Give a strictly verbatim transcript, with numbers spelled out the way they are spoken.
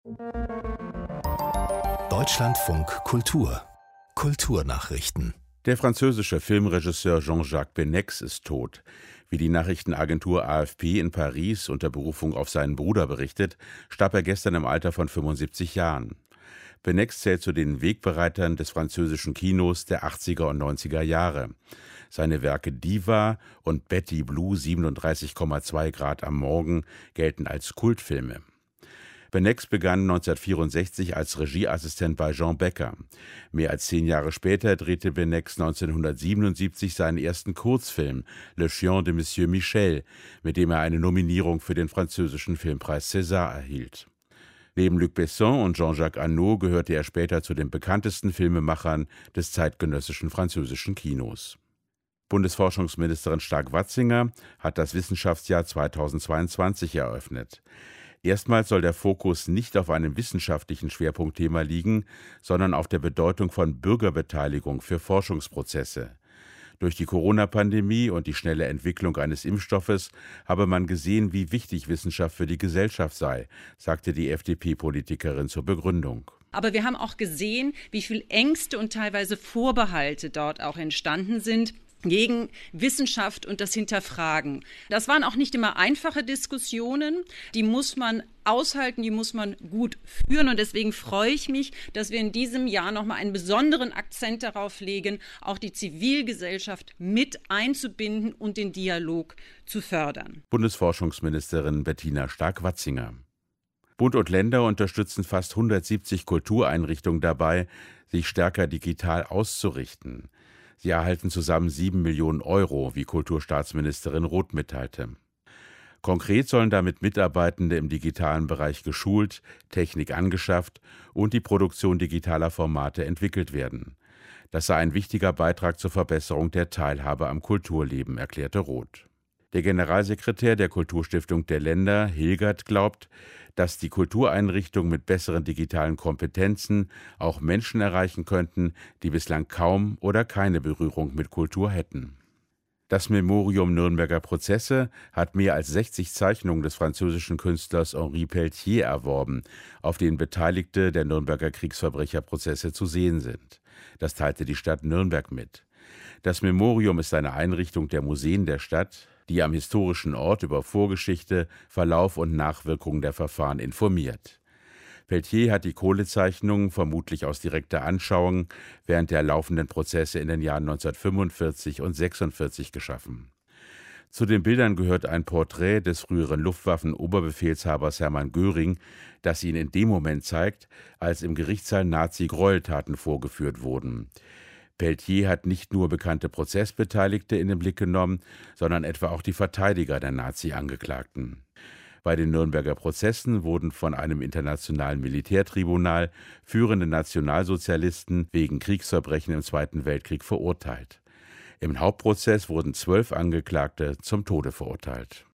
Deutschlandfunk Kultur Kulturnachrichten. Der französische Filmregisseur Jean-Jacques Benex ist tot. Wie die Nachrichtenagentur A F P in Paris unter Berufung auf seinen Bruder berichtet, starb er gestern im Alter von fünfundsiebzig Jahren. Benex zählt zu den Wegbereitern des französischen Kinos der achtziger und neunziger Jahre. Seine Werke Diva und Betty Blue siebenunddreißig Komma zwei Grad am Morgen gelten als Kultfilme. Benex begann neunzehnhundertvierundsechzig als Regieassistent bei Jean Becker. Mehr als zehn Jahre später drehte Benex neunzehnhundertsiebenundsiebzig seinen ersten Kurzfilm Le Chien de Monsieur Michel, mit dem er eine Nominierung für den französischen Filmpreis César erhielt. Neben Luc Besson und Jean-Jacques Annaud gehörte er später zu den bekanntesten Filmemachern des zeitgenössischen französischen Kinos. Bundesforschungsministerin Stark-Watzinger hat das Wissenschaftsjahr zweitausendzweiundzwanzig eröffnet. Erstmals soll der Fokus nicht auf einem wissenschaftlichen Schwerpunktthema liegen, sondern auf der Bedeutung von Bürgerbeteiligung für Forschungsprozesse. Durch die Corona-Pandemie und die schnelle Entwicklung eines Impfstoffes habe man gesehen, wie wichtig Wissenschaft für die Gesellschaft sei, sagte die F D P-Politikerin zur Begründung. Aber wir haben auch gesehen, wie viel Ängste und teilweise Vorbehalte dort auch entstanden sind gegen Wissenschaft und das Hinterfragen. Das waren auch nicht immer einfache Diskussionen, die muss man aushalten, die muss man gut führen und deswegen freue ich mich, dass wir in diesem Jahr nochmal einen besonderen Akzent darauf legen, auch die Zivilgesellschaft mit einzubinden und den Dialog zu fördern. Bundesforschungsministerin Bettina Stark-Watzinger. Bund und Länder unterstützen fast hundertsiebzig Kultureinrichtungen dabei, sich stärker digital auszurichten. Sie erhalten zusammen sieben Millionen Euro, wie Kulturstaatsministerin Roth mitteilte. Konkret sollen damit Mitarbeitende im digitalen Bereich geschult, Technik angeschafft und die Produktion digitaler Formate entwickelt werden. Das sei ein wichtiger Beitrag zur Verbesserung der Teilhabe am Kulturleben, erklärte Roth. Der Generalsekretär der Kulturstiftung der Länder, Hilgert, glaubt, dass die Kultureinrichtungen mit besseren digitalen Kompetenzen auch Menschen erreichen könnten, die bislang kaum oder keine Berührung mit Kultur hätten. Das Memorium Nürnberger Prozesse hat mehr als sechzig Zeichnungen des französischen Künstlers Henri Peltier erworben, auf denen Beteiligte der Nürnberger Kriegsverbrecherprozesse zu sehen sind. Das teilte die Stadt Nürnberg mit. Das Memorium ist eine Einrichtung der Museen der Stadt, die am historischen Ort über Vorgeschichte, Verlauf und Nachwirkungen der Verfahren informiert. Peltier hat die Kohlezeichnungen vermutlich aus direkter Anschauung während der laufenden Prozesse in den Jahren neunzehnhundertfünfundvierzig und sechsundvierzig geschaffen. Zu den Bildern gehört ein Porträt des früheren Luftwaffen-Oberbefehlshabers Hermann Göring, das ihn in dem Moment zeigt, als im Gerichtssaal Nazi-Gräueltaten vorgeführt wurden. Peltier hat nicht nur bekannte Prozessbeteiligte in den Blick genommen, sondern etwa auch die Verteidiger der Nazi-Angeklagten. Bei den Nürnberger Prozessen wurden von einem internationalen Militärtribunal führende Nationalsozialisten wegen Kriegsverbrechen im Zweiten Weltkrieg verurteilt. Im Hauptprozess wurden zwölf Angeklagte zum Tode verurteilt.